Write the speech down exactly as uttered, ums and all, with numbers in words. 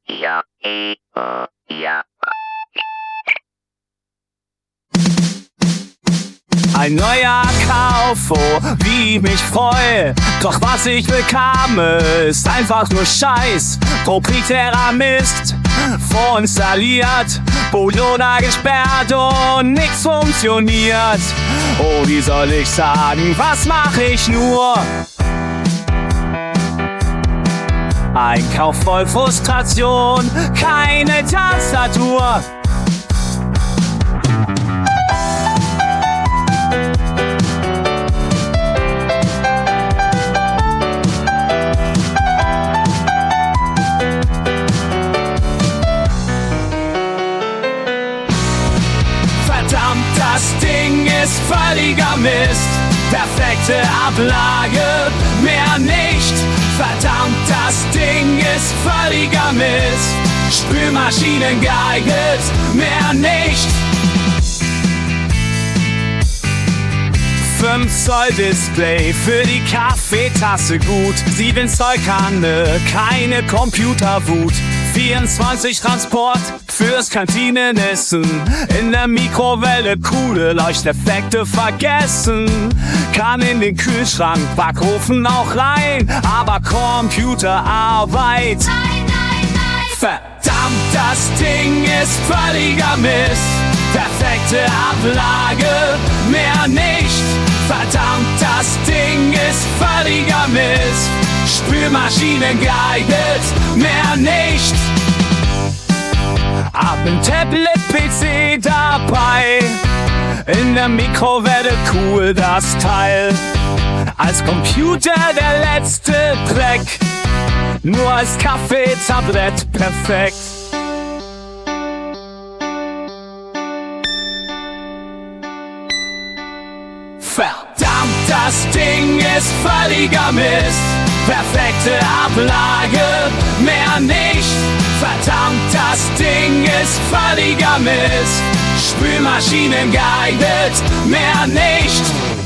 Ja, eh, äh, ja. Ein neuer Kauf, oh, wie ich mich freu. Doch was ich bekame, ist einfach nur Scheiß. Proprietärer Mist, vorinstalliert, Bootloader gesperrt und nix funktioniert. Oh, wie soll ich sagen, was mach ich nur? Ein Kauf voll Frustration, keine Tastatur. Verdammt, das Ding ist völliger Mist. Perfekte Ablage, mehr nicht. Verdammt, das Ding ist völliger Mist. Spülmaschinen geeignet, mehr nicht. fünf Zoll Display für die Kaffeetasse gut. sieben Zoll Kanne, keine Computerwut. vierundzwanzig Transport fürs Kantinenessen. In der Mikrowelle coole Leuchteffekte vergessen. Kann in den Kühlschrank, Backofen auch rein. Aber Computerarbeit, Nein, nein, nein. verdammt, das Ding ist völliger Mist. Perfekte Ablage, mehr nicht. Verdammt, das Ding ist völliger Mist. Spülmaschinen geeignet, mehr nicht. Hab ein Tablet-P C dabei. In der Mikrowelle cool das Teil. Als Computer der letzte Dreck. Nur als Kaffeetablett perfekt. Verdammt, das Ding ist völliger Mist. Perfekte Ablage, mehr nicht. Verdammt, das Ding ist völliger Mist. Spülmaschinen geeignet, mehr nicht.